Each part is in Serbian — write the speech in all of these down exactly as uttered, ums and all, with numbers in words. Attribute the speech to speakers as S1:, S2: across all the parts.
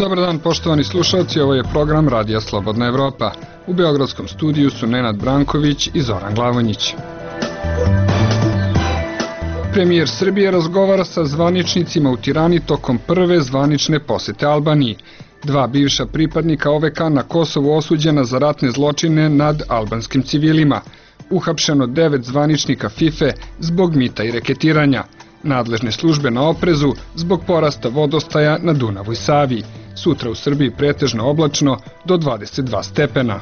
S1: Dobar dan, poštovani slušalci, ovo je program Radija Slobodna Evropa. U beogradskom studiju su Nenad Branković i Zoran Glavonjić. Premijer Srbije razgovara sa zvaničnicima u Tirani tokom prve zvanične posete Albaniji. Dva bivša pripadnika O V K na Kosovu osuđena za ratne zločine nad albanskim civilima. Uhapšeno devet zvaničnika FIFA zbog mita i reketiranja. Nadležne službe na oprezu zbog porasta vodostaja na Dunavu i Savi. Sutra u Srbiji pretežno oblačno do dvadeset dva stepena.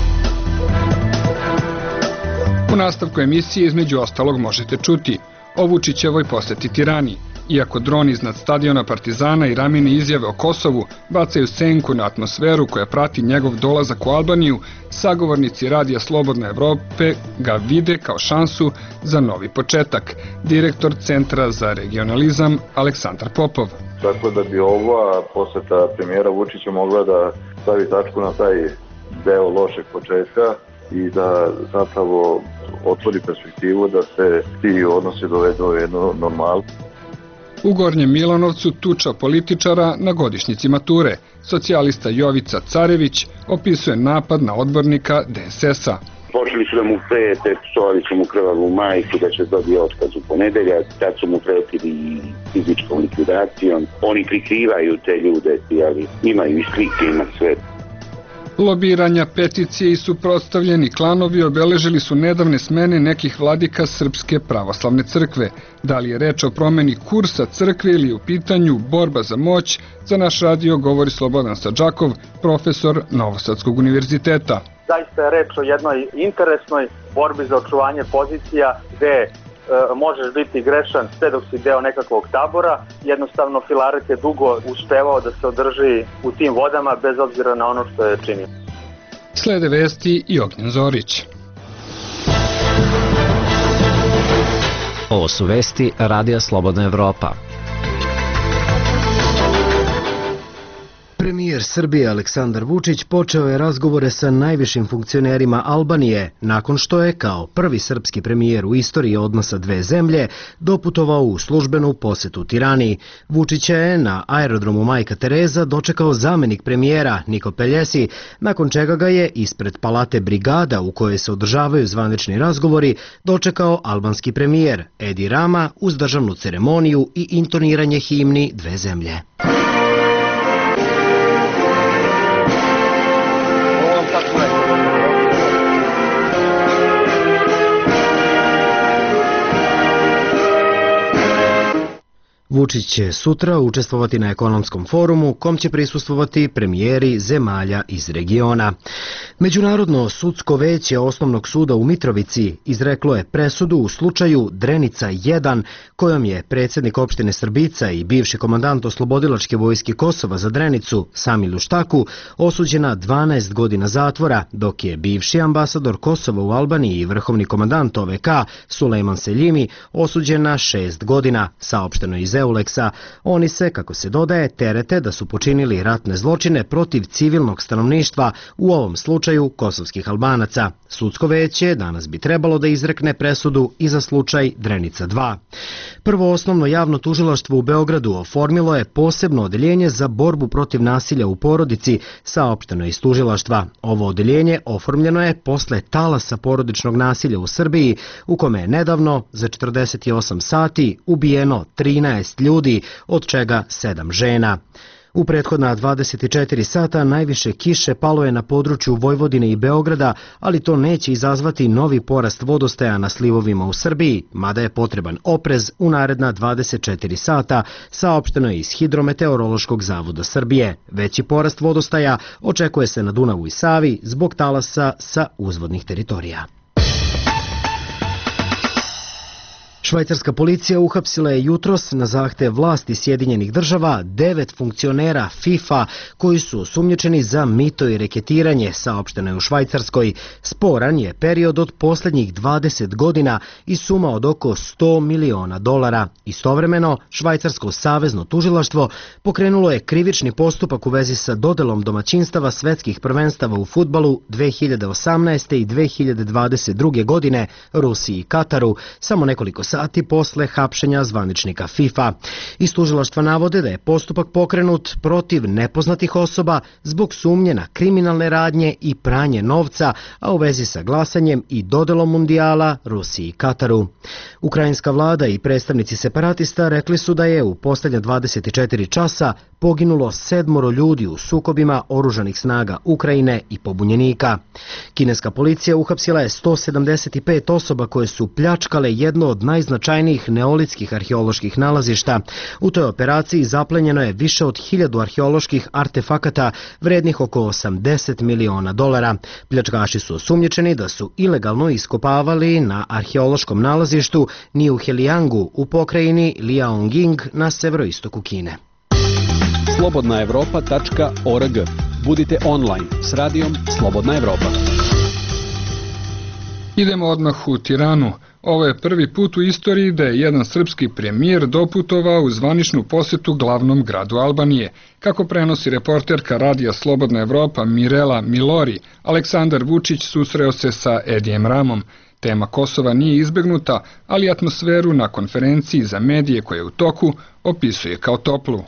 S1: U nastavku emisije između ostalog možete čuti o Vučićevoj poseti Tirani. Iako droni iznad stadiona Partizana i Ramine izjave o Kosovu bacaju senku na atmosferu koja prati njegov dolazak u Albaniju, sagovornici Radija Slobodne Evrope ga vide kao šansu za novi početak. Direktor Centra za regionalizam Aleksandar Popov.
S2: Tako da bi ova poseta premijera Vučića mogla da stavi tačku na taj deo lošeg početka i da zapravo otvori perspektivu da se ti odnosi dovedu u jednu normalu.
S1: U Gornjem Milanovcu tuča političara na godišnjici mature. Socijalista Jovica Carević opisuje napad na odbornika D S S-a.
S3: Počeli su da mu prete, psovali su mu krvavu majku da će dobiti otkaz u ponedeljak, tad su mu pretili fizičkom likvidacijom. Oni prikrivaju te ljude, ali imaju i slike, ima sve.
S1: Lobiranja, peticije i suprotstavljeni klanovi obeležili su nedavne smene nekih vladika Srpske pravoslavne crkve. Da li je reč o promeni kursa crkve ili je u pitanju borba za moć, za naš radio govori Slobodan Sadžakov, profesor Novosadskog univerziteta.
S4: Zaista je reč o jednoj interesnoj borbi za očuvanje pozicija gde možeš biti grešan sve dok si deo nekakvog tabora. Jednostavno Filaret je dugo uspevao da se održi u tim vodama bez obzira na ono što je činio.
S1: Slede vesti i Ognjen Zorić.
S5: Ovo su vesti Radija Slobodna Evropa. Premijer Srbije Aleksandar Vučić počeo je razgovore sa najvišim funkcionerima Albanije nakon što je kao prvi srpski premijer u istoriji odnosa dve zemlje doputovao u službenu posetu Tirani. Vučića je na aerodromu Majka Tereza dočekao zamenik premijera Niko Peljesi, nakon čega ga je ispred palate Brigada u kojoj se održavaju zvanični razgovori dočekao albanski premijer Edi Rama uz državnu ceremoniju i intoniranje himni dve zemlje. Vučić će sutra učestvovati na ekonomskom forumu kom će prisustvovati premijeri zemalja iz regiona. Međunarodno sudsko veće Osnovnog suda u Mitrovici izreklo je presudu u slučaju Drenica jedan, kojom je predsjednik opštine Srbica i bivši komandant Oslobodilačke vojske Kosova za Drenicu Samil Uštaku osuđena dvanaest godina zatvora, dok je bivši ambasador Kosova u Albaniji i vrhovni komandant O V K Sulejman Seljimi osuđena šest godina, saopšteno iz Euleksa. Oni se, kako se dodaje, terete da su počinili ratne zločine protiv civilnog stanovništva, u ovom slučaju kosovskih Albanaca. Sudsko veće danas bi trebalo da izrekne presudu i za slučaj Drenica dva. Prvo osnovno javno tužilaštvo u Beogradu oformilo je posebno odeljenje za borbu protiv nasilja u porodici, saopšteno iz tužilaštva. Ovo odeljenje oformljeno je posle talasa porodičnog nasilja u Srbiji, u kome je nedavno za četrdeset osam sati ubijeno trinaest ljudi, od čega sedam žena. U prethodna dvadeset četiri sata najviše kiše palo je na području Vojvodine i Beograda, ali to neće izazvati novi porast vodostaja na slivovima u Srbiji, mada je potreban oprez u naredna dvadeset četiri sata, saopšteno je iz Hidrometeorološkog zavoda Srbije. Veći porast vodostaja očekuje se na Dunavu i Savi zbog talasa sa uzvodnih teritorija. Švajcarska policija uhapsila je jutros na zahtev vlasti Sjedinjenih država devet funkcionera FIFA koji su osumnjičeni za mito i reketiranje, saopšteno je u Švajcarskoj. Sporan je period od posljednjih dvadeset godina i suma od oko sto miliona dolara. Istovremeno, Švajcarsko savezno tužilaštvo pokrenulo je krivični postupak u vezi sa dodelom domaćinstava svetskih prvenstava u fudbalu dve hiljade osamnaeste. i dve hiljade dvadeset druge. godine Rusiji i Kataru, samo nekoliko sati posle hapšenja zvaničnika FIFA. Iz tužilaštva navode da je postupak pokrenut protiv nepoznatih osoba zbog sumnje na kriminalne radnje i pranje novca, a u vezi sa glasanjem i dodelom mundijala Rusiji i Kataru. Ukrajinska vlada i predstavnici separatista rekli su da je u posljednja dvadeset četiri časa poginulo sedmoro ljudi u sukobima oružanih snaga Ukrajine i pobunjenika. Kineska policija uhapsila je sto sedamdeset pet osoba koje su pljačkale jedno od najznačajnijih neolitskih arheoloških nalazišta. U toj operaciji zaplenjeno je više od hiljadu arheoloških artefakata vrednih oko osamdeset miliona dolara. Pljačkaši su osumnjičeni da su ilegalno iskopavali na arheološkom nalazištu Niu Heliangu u pokrajini Liaoning na severoistoku Kine.
S6: slobodna evropa tačka org. Budite online s radijom Slobodna Evropa.
S1: Idemo odmah u Tiranu. Ovo je prvi put u istoriji da je jedan srpski premijer doputovao u zvaničnu posetu glavnom gradu Albanije. Kako prenosi reporterka radija Slobodna Evropa Mirela Milori, Aleksandar Vučić susreo se sa Edijem Ramom. Tema Kosova nije izbegnuta, ali atmosferu na konferenciji za medije koja je u toku opisuje kao toplu.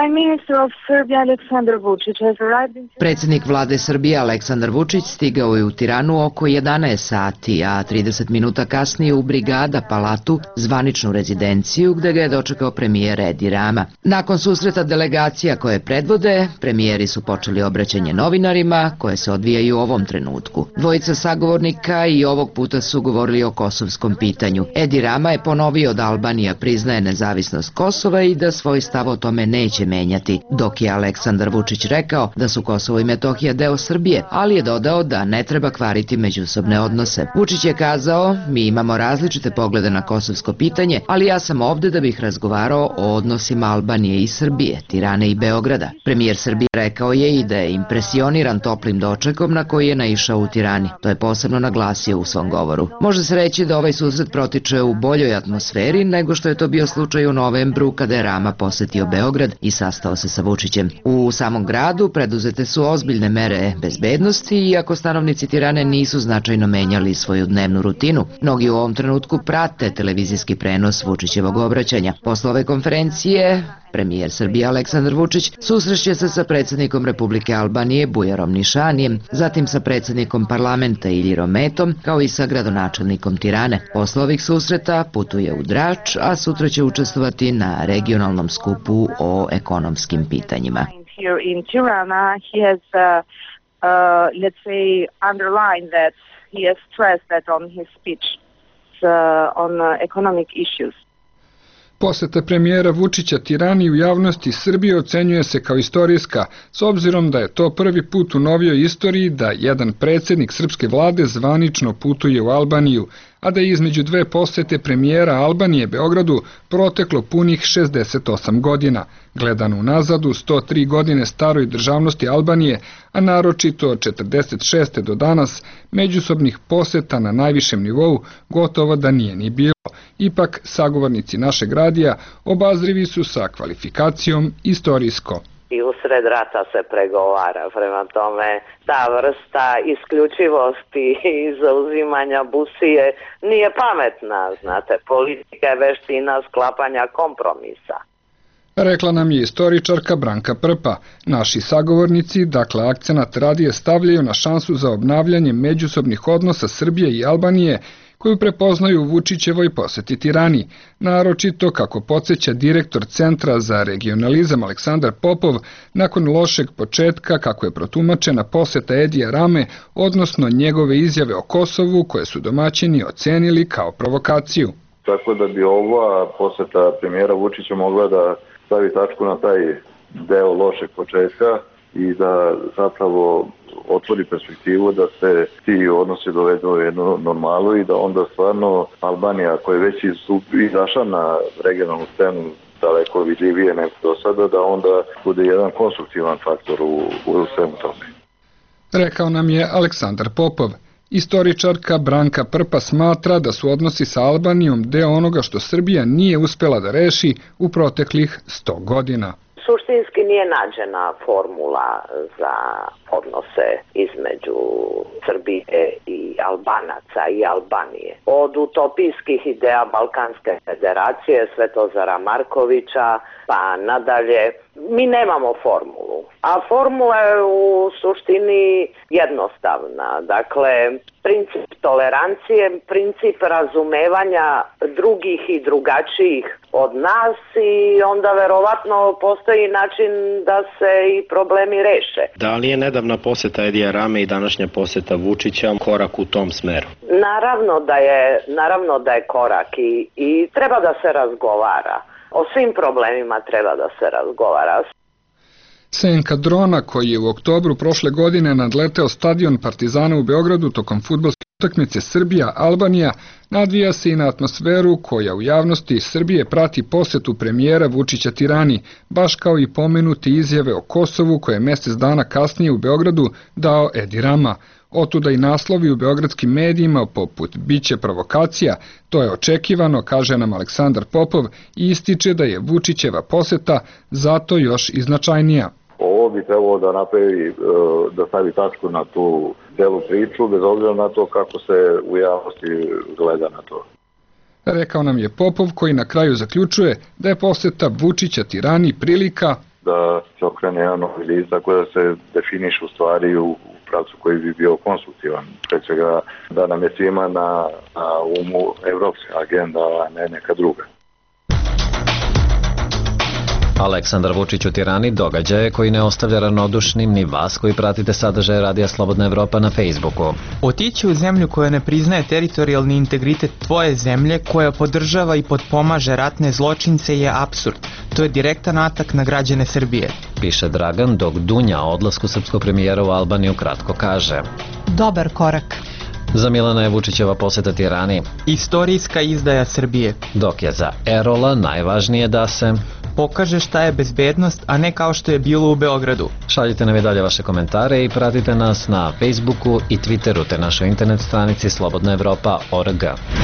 S7: Predsjednik vlade Srbije Aleksandar Vučić stigao je u Tiranu oko jedanaest sati, a trideset minuta kasnije u Brigada Palatu, zvaničnu rezidenciju, gde ga je dočekao premijer Edi Rama. Nakon susreta delegacija koje predvode, premijeri su počeli obraćanje novinarima, koje se odvijaju u ovom trenutku. Dvojica sagovornika i ovog puta su govorili o kosovskom pitanju. Edi Rama je ponovio da Albanija priznaje nezavisnost Kosova i da svoj stav o tome neće menjati, dok je Aleksandar Vučić rekao da su Kosovo i Metohija deo Srbije, ali je dodao da ne treba kvariti međusobne odnose. Vučić je kazao, mi imamo različite poglede na kosovsko pitanje, ali ja sam ovde da bih razgovarao o odnosima Albanije i Srbije, Tirane i Beograda. Premijer Srbije rekao je i da je impresioniran toplim dočekom na koji je naišao u Tirani. To je posebno naglasio u svom govoru. Može se reći da ovaj susret protiče u boljoj atmosferi nego što je to bio slučaj u novembru kada je Rama posetio Beograd i sastao se sa Vučićem. U samom gradu preduzete su ozbiljne mere bezbednosti, iako stanovnici Tirane nisu značajno menjali svoju dnevnu rutinu. Mnogi u ovom trenutku prate televizijski prenos Vučićevog obraćanja. Posle ove konferencije, premijer Srbije Aleksandar Vučić susreće se sa predsjednikom Republike Albanije Bujarom Nišanijem, zatim sa predsjednikom parlamenta Iljirom Metom, kao i sa gradonačelnikom Tirane. Posle ovih susreta putuje u Drač, a sutra će učestvovati na regionalnom skupu o ekonomskim pitanjima.
S8: Here in Tirana, he has, uh, uh, let's say, underlined that he has stressed that on his speech uh, on uh, economic issues.
S1: Poseta premijera Vučića Tirani u javnosti Srbije ocenjuje se kao istorijska, s obzirom da je to prvi put u novijoj istoriji da jedan predsjednik srpske vlade zvanično putuje u Albaniju, a da je između dve posete premijera Albanije Beogradu proteklo punih šezdeset osam godina. Gledano unazad u sto tri godine staroj državnosti Albanije, a naročito od četrdeset šeste do danas, međusobnih poseta na najvišem nivou gotovo da nije ni bilo. Ipak, sagovornici našeg radija obazrivi su sa kvalifikacijom istorijsko.
S9: I usred rata se pregovara, prema tome ta vrsta isključivosti i zauzimanja busije nije pametna, znate, politika je veština sklapanja kompromisa.
S1: Rekla nam je istoričarka Branka Prpa. Naši sagovornici, dakle akcenat radije stavljaju na šansu za obnavljanje međusobnih odnosa Srbije i Albanije, koju prepoznaju u Vučićevoj poseti Tirani, naročito kako podsjeća direktor Centra za regionalizam Aleksandar Popov, nakon lošeg početka kako je protumačena poseta Edija Rame, odnosno njegove izjave o Kosovu koje su domaćini ocenili kao provokaciju.
S2: Tako da bi ova poseta premijera Vučića mogla da stavi tačku na taj deo lošeg početka i da zapravo otvori perspektivu da se ti odnosi dovedu u jednu normalu i da onda stvarno Albanija, koja je već izašla na regionalnu scenu daleko vidljivije nego do sada, da onda bude jedan konstruktivan faktor u, u svemu tome.
S1: Rekao nam je Aleksandar Popov. Istoričarka Branka Prpa smatra da su odnosi sa Albanijom deo onoga što Srbija nije uspela da reši u proteklih sto godina.
S9: Suštinski nije nađena formula za odnose između Srbije i Albanaca i Albanije. Od utopijskih ideja Balkanske federacije, Svetozara Markovića, pa nadalje, mi nemamo formulu. A formula je u suštini jednostavna. Dakle, princip tolerancije, princip razumevanja drugih i drugačijih od nas i onda verovatno postoji način da se i problemi reše.
S10: Da li je nedavna poseta Edija Rame i današnja poseta Vučića korak u tom smeru?
S9: Naravno da je, naravno da je korak i, i treba da se razgovara. O svim problemima treba da se razgovara.
S1: Senka drona koji je u oktobru prošle godine nadleteo stadion Partizana u Beogradu tokom fudbalske utakmice Srbija-Albanija nadvija se i na atmosferu koja u javnosti Srbije prati posetu premijera Vučića Tirani, baš kao i pomenuti izjave o Kosovu koje je mesec dana kasnije u Beogradu dao Edi Rama. Otuda i naslovi u beogradskim medijima poput biće provokacija, to je očekivano, kaže nam Aleksandar Popov i ističe da je Vučićeva poseta zato još i značajnija.
S2: Ovo bi trebalo da napravi, da stavi tačku na tu celu priču, bez obzira na to kako se u javnosti gleda na to.
S1: Rekao nam je Popov koji na kraju zaključuje da je poseta Vučića Tirani prilika
S2: da se okrene jedan novi list, tako da se definiš u stvari u pravcu koji bi bio konstruktivan. Pre svega da nam je svima na, na umu evropska agenda, a ne neka druga.
S11: Aleksandar Vučić u Tirani događaje koji ne ostavlja ravnodušnim ni vas koji pratite sadržaje Radija Slobodna Evropa na Facebooku.
S12: Otići u zemlju koja ne priznaje teritorijalni integritet tvoje zemlje, koja podržava i potpomaže ratne zločince je apsurd. To je direktan atak na građane Srbije.
S11: Piše Dragan, dok Dunja o odlasku srpskog premijera u Albaniju kratko kaže:
S13: dobar korak.
S11: Za Milana je Vučićeva poseta Tirani
S12: istorijska izdaja Srbije.
S11: Dok je za Erola najvažnije da se
S12: pokaže šta je bezbednost, a ne kao što je bilo u Beogradu.
S11: Šaljite nam i dalje vaše komentare i pratite nas na Facebooku i Twitteru te našoj internet stranici slobodna evropa tačka org.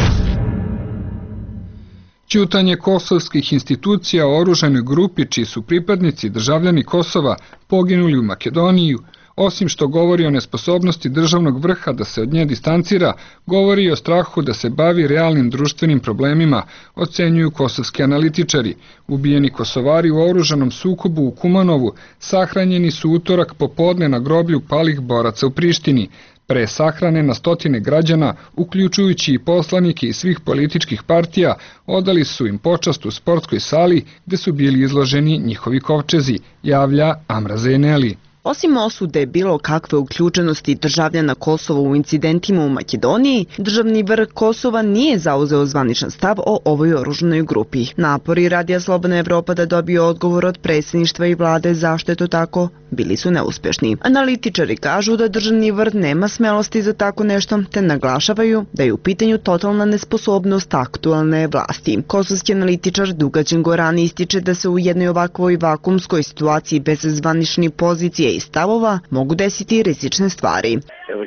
S1: Ćutanje kosovskih institucija o oružanoj grupi čiji su pripadnici državljani Kosova poginuli u Makedoniji, osim što govori o nesposobnosti državnog vrha da se od nje distancira, govori i o strahu da se bavi realnim društvenim problemima, ocenjuju kosovski analitičari. Ubijeni Kosovari u oružanom sukobu u Kumanovu sahranjeni su utorak popodne na groblju palih boraca u Prištini. Pre sahrane na stotine građana, uključujući i poslanike iz svih političkih partija, odali su im počast u sportskoj sali gde su bili izloženi njihovi kovčezi, javlja Amra Zeneli.
S14: Osim osude bilo kakve uključenosti državljana Kosova u incidentima u Makedoniji, državni vrh Kosova nije zauzeo zvaničan stav o ovoj oružanoj grupi. Napori Radija Slobodna Evropa da dobije odgovor od predsjedništva i vlade zašto je to tako bili su neuspešni. Analitičari kažu da državni vrh nema smelosti za tako nešto, te naglašavaju da je u pitanju totalna nesposobnost aktualne vlasti. Kosovski analitičar Dugađen Gorani ističe da se u jednoj ovakvoj vakumskoj situaciji bez zvaničnih pozicije i stavova mogu desiti rizične stvari.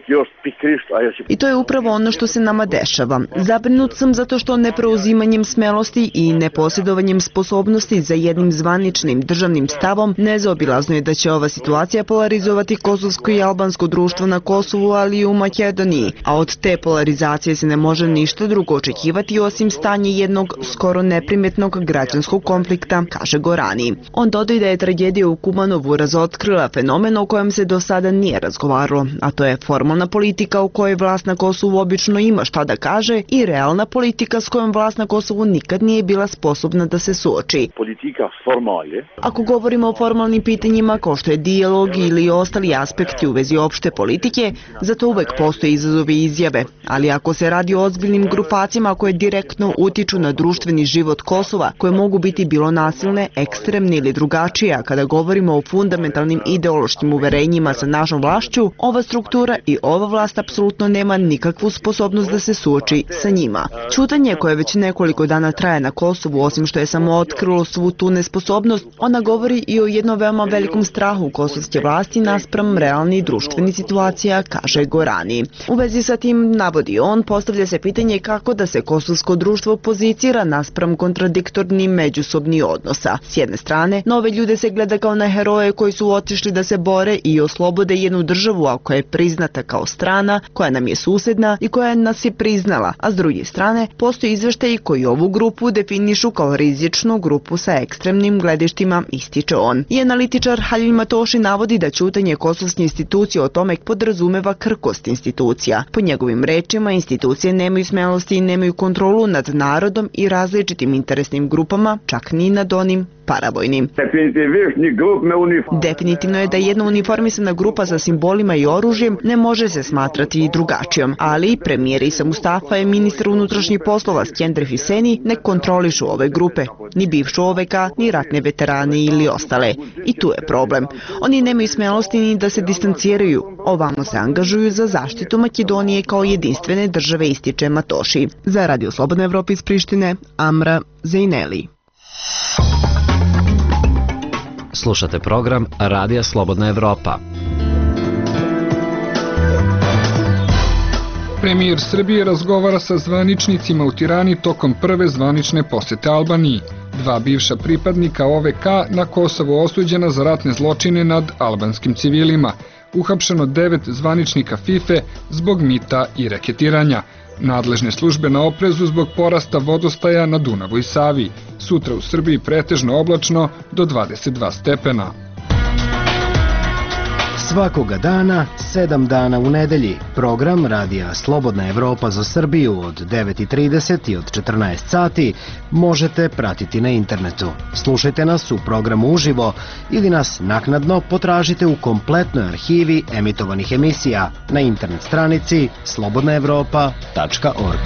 S14: I to je upravo ono što se nama dešava. Zabrinut sam zato što nepreuzimanjem smelosti i neposjedovanjem sposobnosti za jednim zvaničnim državnim stavom nezaobilazno je da će ova situacija polarizovati kosovsko i albansko društvo na Kosovu, ali i u Makedoniji, a od te polarizacije se ne može ništa drugo očekivati osim stanje jednog skoro neprimetnog građanskog konflikta, kaže Gorani. On dodaje da je tragedija u Kumanovu razotkrila fenomen o kojem se do sada nije razgovaralo, a to je formalna politika u kojoj vlast na Kosovu obično ima šta da kaže i realna politika s kojom vlast na Kosovu nikad nije bila sposobna da se suoči.
S15: Politika formalje.
S14: Ako govorimo o formalnim pitanjima kao što je dijalog ili ostali aspekti u vezi opšte politike, zato uvek postoje izazovi i izjave, ali ako se radi o ozbiljnim grupacijama koje direktno utiču na društveni život Kosova, koje mogu biti bilo nasilne, ekstremne ili drugačije, a kada govorimo o fundamentalnim ideološkim uverenjima sa našom vlašću, ova struktura i ova vlast apsolutno nema nikakvu sposobnost da se suoči sa njima. Ćutanje koje već nekoliko dana traje na Kosovu, osim što je samo otkrilo svu tu nesposobnost, ona govori i o jednom veoma velikom strahu kosovske vlasti naspram realnih društvenih situacija, kaže Gorani. U vezi sa tim, navodi on, postavlja se pitanje kako da se kosovsko društvo pozicira naspram kontradiktornih međusobnih odnosa. S jedne strane, nove ljude se gleda kao na heroje koji su otišli da se bore i oslobode jednu državu, a koja je priznata kao strana, koja nam je susedna i koja nas je priznala, a s druge strane, postoji izveštaji koji ovu grupu definišu kao rizičnu grupu sa ekstremnim gledištima, ističe on. I analitičar Halil Matoši navodi da ćutanje kosovske institucije o tome podrazumeva krhkost institucija. Po njegovim rečima, institucije nemaju smelosti i nemaju kontrolu nad narodom i različitim interesnim grupama, čak ni nad onim paravojnim. Definitivno je da jedna uniformisana grupa sa simbolima i oružjem ne može se smatrati i drugačijom, ali premijer Isa Mustafa i ministar unutrašnjih poslova Skender Hüseni ne kontrolišu ove grupe, ni bivšu O V K, ni ratne veterane ili ostale. I tu je problem. Oni nemaju smelosti ni da se distanciraju, ovamo se angažuju za zaštitu Makedonije kao jedinstvene države, ističe Matoši. Za Radio Slobodna Evropa iz Prištine, Amra Zejneli.
S11: Slušate program Radija Slobodna Evropa.
S1: Premijer Srbije razgovara sa zvaničnicima u Tirani tokom prve zvanične posete Albaniji. Dva bivša pripadnika O V K na Kosovu osuđena za ratne zločine nad albanskim civilima. Uhapšeno devet zvaničnika FIFA zbog mita i reketiranja. Nadležne službe na oprezu zbog porasta vodostaja na Dunavu i Savi. Sutra u Srbiji pretežno oblačno do dvadeset dva stepena.
S5: Svakoga dana, sedam dana u nedelji, program Radija Slobodna Evropa za Srbiju od devet i trideset i od četrnaest sati možete pratiti na internetu. Slušajte nas u programu uživo ili nas naknadno potražite u kompletnoj arhivi emitovanih emisija na internet stranici slobodna evropa tačka org.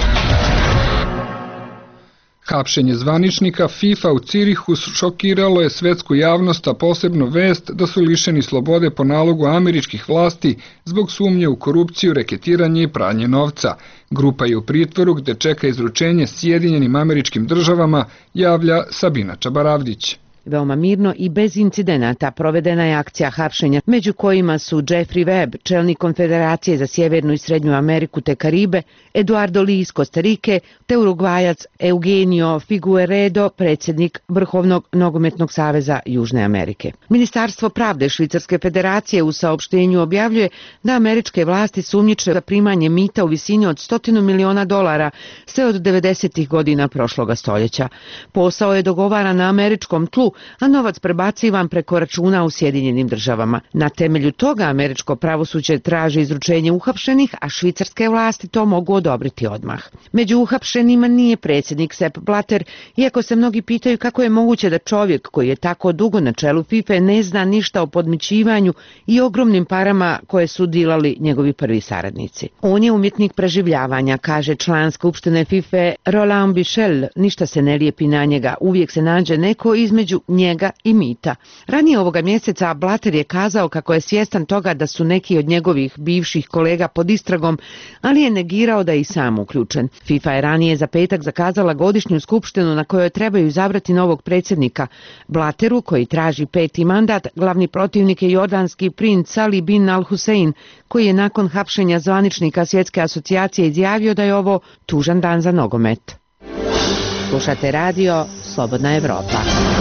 S1: Hapšenje zvaničnika FIFA u Cirihu šokiralo je svetsku javnost, a posebno vest da su lišeni slobode po nalogu američkih vlasti zbog sumnje u korupciju, reketiranje i pranje novca. Grupa je u pritvoru gde čeka izručenje Sjedinjenim Američkim Državama, javlja Sabina Čabaravdić.
S13: Veoma mirno i bez incidenata provedena je akcija hapšenja, među kojima su Jeffrey Webb, čelnik Konfederacije za Sjevernu i Srednju Ameriku te Karibe, Eduardo Li iz Kostarike, te Urugvajac Eugenio Figueredo, predsjednik Vrhovnog nogometnog saveza Južne Amerike. Ministarstvo pravde Švicarske federacije u saopštenju objavljuje da američke vlasti sumnjiče za primanje mita u visini od stotinu miliona dolara sve od devedesetih godina prošloga stoljeća. Posao je dogovaran na američkom tlu, a novac prebacivan preko računa u Sjedinjenim Državama. Na temelju toga američko pravosuđe traži izručenje uhapšenih, a švicarske vlasti to mogu odobriti odmah. Među uhapšenima nije predsjednik Sepp Blatter, iako se mnogi pitaju kako je moguće da čovjek koji je tako dugo na čelu FIFA ne zna ništa o podmićivanju i ogromnim parama koje su dilali njegovi prvi saradnici. On je umjetnik preživljavanja, kaže član Skupštine FIFA Roland Michel. Ništa se ne lijepi na njega, uvijek se nađe neko između njega i mita. Ranije ovoga mjeseca Blatter je kazao kako je svjestan toga da su neki od njegovih bivših kolega pod istragom, ali je negirao da je i sam uključen. FIFA je ranije za petak zakazala godišnju skupštinu na kojoj trebaju izabrati novog predsjednika. Blatteru, koji traži peti mandat, glavni protivnik je jordanski princ Salih bin Al Hussein, koji je nakon hapšenja zvaničnika Svjetske asocijacije izjavio da je ovo tužan dan za nogomet. Slušate radio Slobodna Evropa.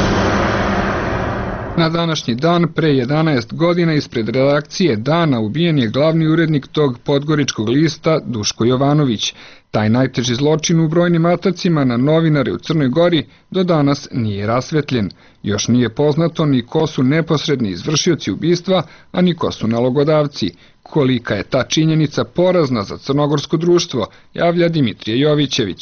S1: Na današnji dan, pre jedanaest godina, ispred redakcije Dana ubijen je glavni urednik tog podgoričkog lista Duško Jovanović. Taj najteži zločin u brojnim atacima na novinare u Crnoj Gori do danas nije rasvetljen. Još nije poznato ni ko su neposredni izvršioci ubistva, a ni ko su nalogodavci. Kolika je ta činjenica porazna za crnogorsko društvo, javlja Dimitrije Jovićević.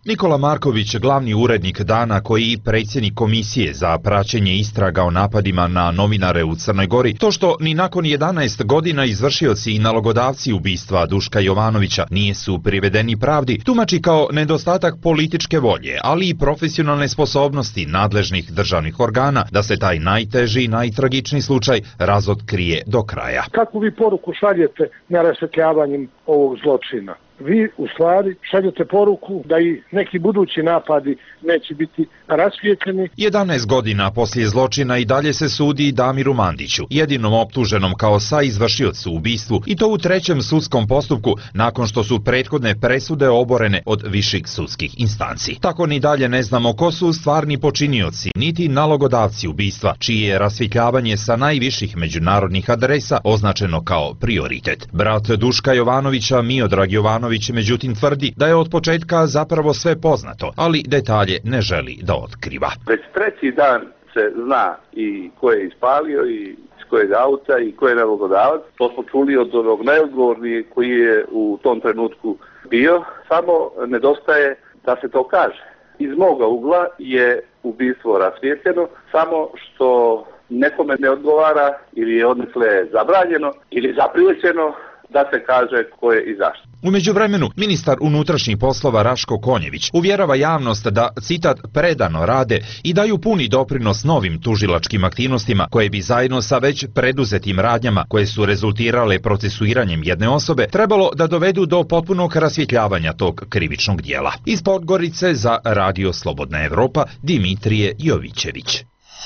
S15: Nikola Marković, glavni urednik Dana koji i predsjednik komisije za praćenje istraga o napadima na novinare u Crnoj Gori, to što ni nakon jedanaest godina izvršioci i nalogodavci ubistva Duška Jovanovića nisu privedeni pravdi, tumači kao nedostatak političke volje, ali i profesionalne sposobnosti nadležnih državnih organa da se taj najteži i najtragičniji slučaj razotkrije do kraja.
S16: Kako vi poruku šaljete na rasvetljavanjem ovog zločina? Vi u stvari šaljete poruku da i neki budući napadi neće biti rasvijetljeni.
S15: jedanaest godina poslije zločina i dalje se sudi Damiru Mandiću, jedinom optuženom kao saizvršiocu u ubistvu, i to u trećem sudskom postupku nakon što su prethodne presude oborene od viših sudskih instanci. Tako ni dalje ne znamo ko su stvarni počinioci, niti nalogodavci ubistva, čije je rasvjetljavanje sa najviših međunarodnih adresa označeno kao prioritet. Brat Duška Jovanovića, Miodrag Jovanović, međutim tvrdi da je od početka zapravo sve poznato, ali detalje ne želi da otkriva.
S3: Već treći dan se zna i ko je ispalio i iz kojeg auta i ko je nalogodavac. To smo čuli od onog najodgovorniji koji je u tom trenutku bio, samo nedostaje da se to kaže. Iz moga ugla je ubistvo rasvijetljeno, samo što nekome ne odgovara ili je odnesle zabranjeno ili zaprijećeno da se kaže ko je i zašto.
S15: U međuvremenu, ministar unutrašnjih poslova Raško Konjević uvjerava javnost da, citat, predano rade i daju puni doprinos novim tužilačkim aktivnostima koje bi zajedno sa već preduzetim radnjama koje su rezultirale procesuiranjem jedne osobe trebalo da dovedu do potpunog rasvjetljavanja tog krivičnog dijela. Iz Podgorice za Radio Slobodna Evropa, Dimitrije Jovićević.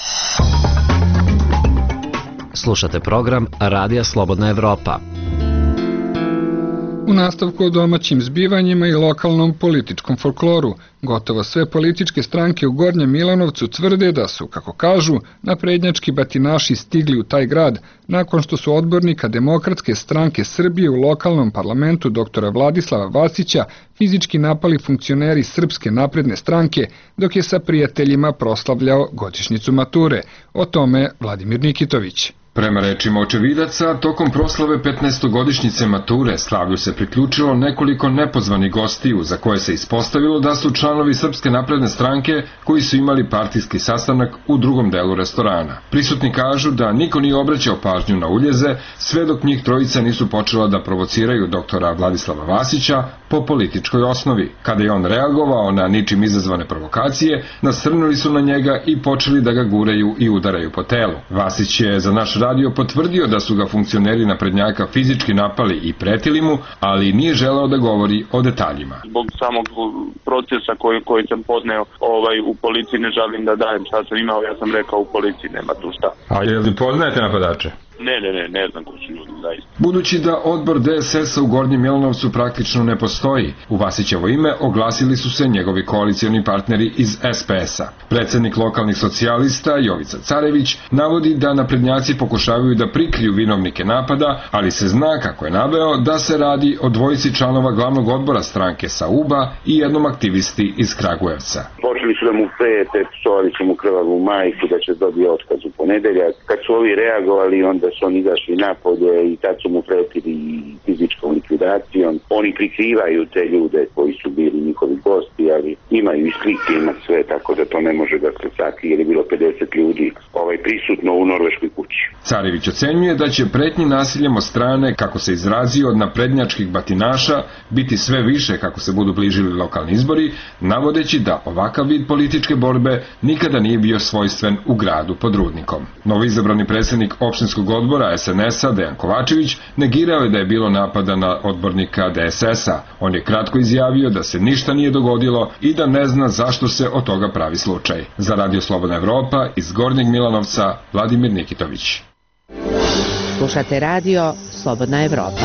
S11: Slušate program Radija Slobodna Evropa.
S1: U nastavku o domaćim zbivanjima i lokalnom političkom folkloru, gotovo sve političke stranke u Gornjem Milanovcu tvrde da su, kako kažu, naprednjački batinaši stigli u taj grad nakon što su odbornika Demokratske stranke Srbije u lokalnom parlamentu doktora Vladislava Vasića fizički napali funkcioneri Srpske napredne stranke dok je sa prijateljima proslavljao godišnjicu mature. O tome Vladimir Nikitović.
S17: Prema rečima očevidaca, tokom proslave petnaestogodišnjice mature slavlju se priključilo nekoliko nepozvanih gostiju za koje se ispostavilo da su članovi Srpske napredne stranke koji su imali partijski sastanak u drugom delu restorana. Prisutni kažu da niko nije obraćao pažnju na uljeze sve dok njih trojica nisu počela da provociraju doktora Vladislava Vasića po političkoj osnovi. Kada je on reagovao na ničim izazvane provokacije, nasrnuli su na njega i počeli da ga guraju i udaraju po telu. Vasić je za naš radio potvrdio da su ga funkcioneri naprednjaka fizički napali i pretili mu, ali nije želeo da govori o detaljima.
S18: Zbog samog procesa koji, koji sam podneo ovaj, u policiji ne želim da dajem šta sam imao, ja sam rekao u policiji nema tu šta.
S17: A je li poznajete napadače?
S18: Ne, ne, ne, ne znam ko su ljudi, zaista.
S17: Budući da odbor D S S-a u Gornjem Milanovcu praktično ne postoji, u Vasićevo ime oglasili su se njegovi koalicioni partneri iz S P S-a. Predsednik lokalnih socijalista Jovica Carević navodi da naprednjaci pokušavaju da prikriju vinovnike napada, ali se zna, kako je naveo, da se radi o dvojici članova glavnog odbora stranke sa U B A i jednom aktivisti iz Kragujevca.
S3: Počeli su da mu prete, psovali su mu krvavu majku da će dobiti otkaz u ponedeljak. Kad su ovi reagovali, onda su oni izašli napolje i tad su mu pretili fizičkom likvidacijom. Oni prikrivaju te ljude koji su bili njihovi gosti, ali imaju i slike, ima sve, tako da to ne može da se sakrije, jer je bilo pedeset ljudi ovaj, prisutno u norveškoj kući.
S17: Carević ocenjuje da će pretnji nasiljem od strane, kako se izrazio, od naprednjačkih batinaša biti sve više kako se budu bližili lokalni izbori, navodeći da ovakav vid političke borbe nikada nije bio svojstven u gradu pod Rudnikom. Novoizabrani predsjednik opštinskog odbora S N S-a Dejan Kovačević negirao je da je bilo napada na odbornika D S S-a. On je kratko izjavio da se ništa nije dogodilo i da ne zna zašto se od toga pravi slučaj. Za Radio Slobodna Evropa iz Gornjeg Milanovca, Vladimir Nikitović.
S13: Slušate Radio Slobodna Evropa.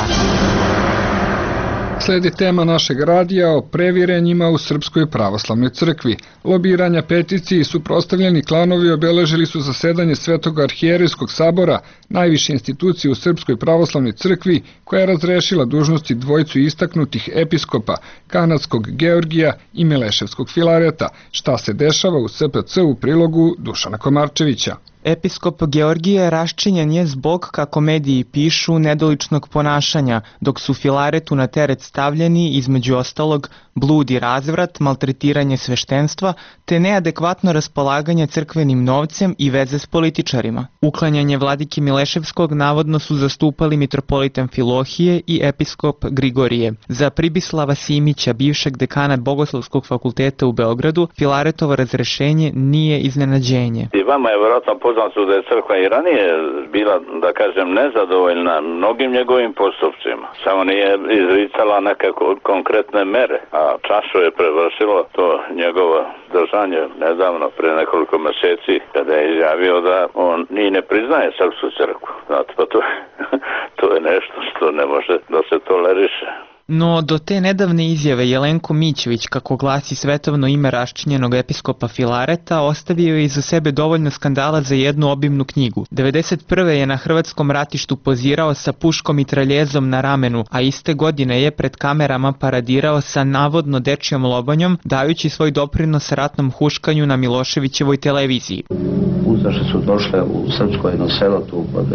S1: Sledi tema našeg radija o previrenjima u Srpskoj pravoslavnoj crkvi. Lobiranja, peticije i suprotstavljeni klanovi obeležili su zasedanje Svetog arhijerejskog sabora, najviše institucije u Srpskoj pravoslavnoj crkvi, koja je razrešila dužnosti dvojicu istaknutih episkopa, kanadskog Georgija i Mileševskog Filareta. Šta se dešava u S P C u prilogu Dušana Komarčevića?
S12: Episkop Georgije raščinjen je zbog, kako mediji pišu, nedoličnog ponašanja, dok su Filaretu na teret stavljeni, između ostalog, blud i razvrat, maltretiranje sveštenstva, te neadekvatno raspolaganje crkvenim novcem i veze s političarima. Uklanjanje vladike Mileševskog navodno su zastupali mitropolit Amfilohije i episkop Grigorije. Za Pribislava Simića, bivšeg dekana Bogoslovskog fakulteta u Beogradu, Filaretovo razrešenje nije iznenađenje.
S19: I vama je vjerojatno poznato da je crkva i ranije bila, da kažem, nezadovoljna mnogim njegovim postupcima. Samo nije izricala neke konkretne mere, a čašu je prevršilo to njegovo držanje nedavno, pre nekoliko meseci, kada je izjavio da on ni ne priznaje srpsku crkvu. Znate, pa to, to je nešto što ne može da se toleriše.
S12: No, do te nedavne izjave Jelenko Mićević, kako glasi svetovno ime raščinjenog episkopa Filareta, ostavio je iza sebe dovoljno skandala za jednu obimnu knjigu. devedeset prve je na hrvatskom ratištu pozirao sa puškom i traljezom na ramenu, a iste godine je pred kamerama paradirao sa navodno dečjom lobanjom, dajući svoj doprinos ratnom huškanju na Miloševićevoj televiziji.
S20: Ustaše su došle u srpsko jedno selo tu kod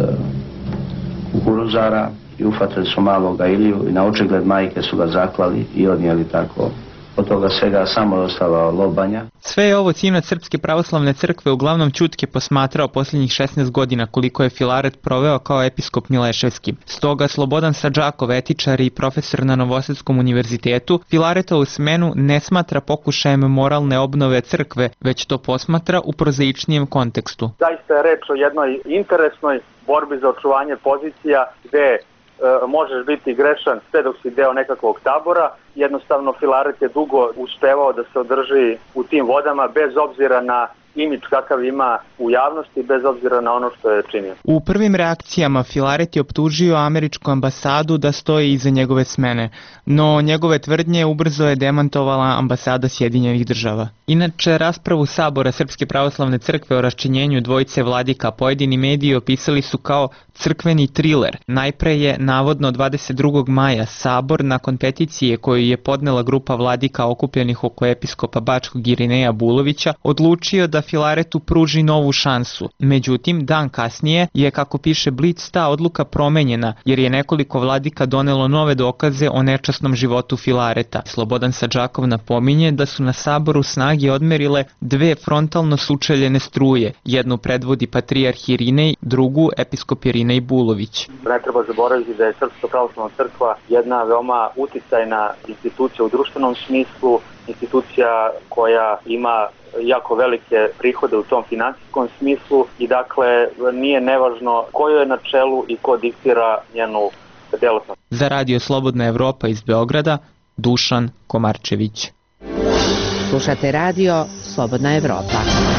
S20: Kukuruzara i ufatili su maloga Iliju i na očigled majke su ga zaklali i odnijeli tako. Od toga svega samo ostala lobanja.
S12: Sve je ovo sinac Srpske pravoslavne crkve uglavnom ćutke posmatrao posljednjih šesnaest godina koliko je Filaret proveo kao episkop Mileševski. Stoga Slobodan Sadžakov, etičar i profesor na Novosadskom univerzitetu, Filaretovu smenu ne smatra pokušajem moralne obnove crkve, već to posmatra u prozaičnijem kontekstu.
S4: Zaista je reč o jednoj interesnoj borbi za očuvanje pozicija gde možeš biti grešan sve dok si deo nekakvog tabora. Jednostavno Filaret je dugo uspevao da se održi u tim vodama bez obzira na imidž kakav ima u javnosti, bez obzira na ono što je činio.
S12: U prvim reakcijama Filaret je optužio američku ambasadu da stoji iza njegove smene, no njegove tvrdnje ubrzo je demantovala ambasada Sjedinjenih država. Inače, raspravu Sabora Srpske pravoslavne crkve o raščinjenju dvojice vladika pojedini mediji opisali su kao crkveni triler. Najpre je, navodno dvadeset drugog maja, Sabor, nakon peticije koju je podnela grupa vladika okupljenih oko episkopa Bačkog Irineja Bulovića, odlučio da Filaretu pruži novu šansu. Međutim, dan kasnije je, kako piše Blic, ta odluka promenjena, jer je nekoliko vladika donelo nove dokaze o nečasnom životu Filareta. Slobodan Sadžakov napominje da su na Saboru snage odmerile dve frontalno sučeljene struje. Jednu predvodi patrijarh Irinej, drugu episkop Irinej Bulović.
S4: Ne treba zaboraviti da je Srpska pravoslavna crkva jedna veoma uticajna institucija u društvenom smislu, institucija koja ima jako velike prihode u tom finansijskom smislu i dakle nije nevažno ko je na čelu i ko diktira njenu delatnost.
S12: Za Radio Slobodna Evropa iz Beograda, Dušan Komarčević.
S13: Slušate Radio Slobodna Evropa.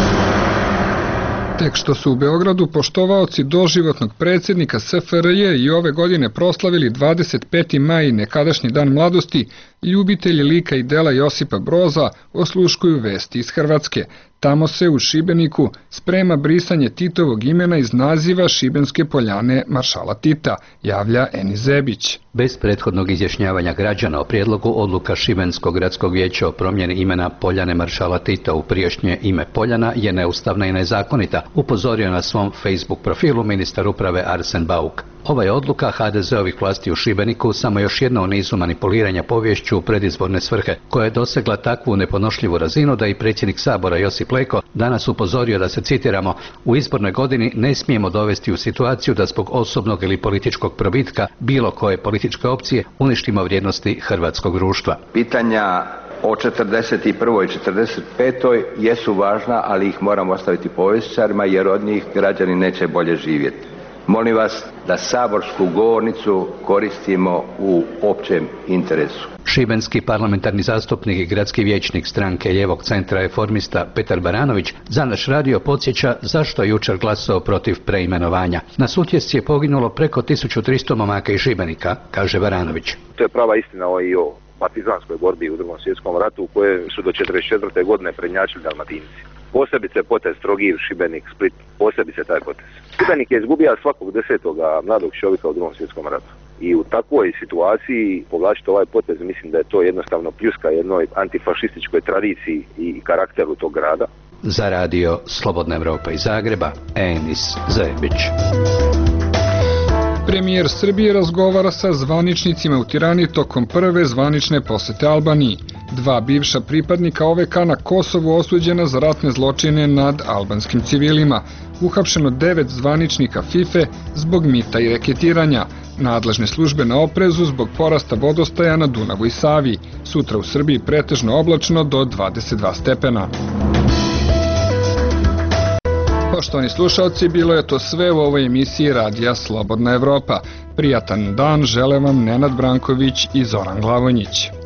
S1: Tek što su u Beogradu poštovaoci doživotnog predsjednika S F R J i ove godine proslavili dvadeset peti maj, nekadašnji dan mladosti, ljubitelji lika i dela Josipa Broza osluškuju vesti iz Hrvatske. Tamo se u Šibeniku sprema brisanje Titovog imena iz naziva Šibenske poljane maršala Tita, javlja Eni Zebić.
S21: Bez prethodnog izjašnjavanja građana o prijedlogu odluka Šibenskog gradskog vijeća o promjeni imena Poljane maršala Tita u prijašnje ime Poljana je neustavna i nezakonita, upozorio na svom Facebook profilu ministar uprave Arsen Bauk. Ova je odluka H D Z-ovih vlasti u Šibeniku samo još jedna u nizu manipuliranja poviješću u predizborne svrhe, koja je dosegla takvu neponošljivu razinu da i predsjednik Sabora Josip Leko danas upozorio da se, citiramo, u izbornoj godini ne smijemo dovesti u situaciju da zbog osobnog ili političkog probitka bilo koje političke opcije uništimo vrijednosti hrvatskog društva.
S22: Pitanja o četrdeset prvoj i četrdeset petoj jesu važna, ali ih moramo ostaviti povjesničarima jer od njih građani neće bolje živjeti. Molim vas da saborsku govornicu koristimo u općem interesu.
S21: Šibenski parlamentarni zastupnik i gradski vijećnik stranke Lijevog centra Reformista Petar Baranović za naš radio podsjeća zašto je jučer glasao protiv preimenovanja. Na Sutjesci je poginulo preko tisuću tristo momaka iz Šibenika, kaže Baranović.
S23: To je prava istina o i o partizanskoj borbi u drugom svjetskom ratu u kojoj su do četrdeset četvrte godine prednjačili Dalmatinci. Posebice potez Trogir, Šibenik, Split, posebice taj potez. Šibenik je izgubio svakog desetoga mladog čovjeka u drugom svjetskom ratu. I u takvoj situaciji povlačiti ovaj potez, mislim da je to jednostavno pljuska jednoj antifašističkoj tradiciji i karakteru tog grada.
S21: Za radio Slobodna Evropa iz Zagreba, Enis Zajebić.
S1: Premijer Srbije razgovara sa zvaničnicima u Tirani tokom prve zvanične posete Albaniji. Dva bivša pripadnika O V K na Kosovu osuđena za ratne zločine nad albanskim civilima. Uhapšeno devet zvaničnika FIFA zbog mita i reketiranja. Nadležne službe na oprezu zbog porasta vodostaja na Dunavu i Savi. Sutra u Srbiji pretežno oblačno do dvadeset dva stepena. Poštovani slušalci, bilo je to sve u ovoj emisiji Radija Slobodna Evropa. Prijatan dan žele vam Nenad Branković i Zoran Glavonjić.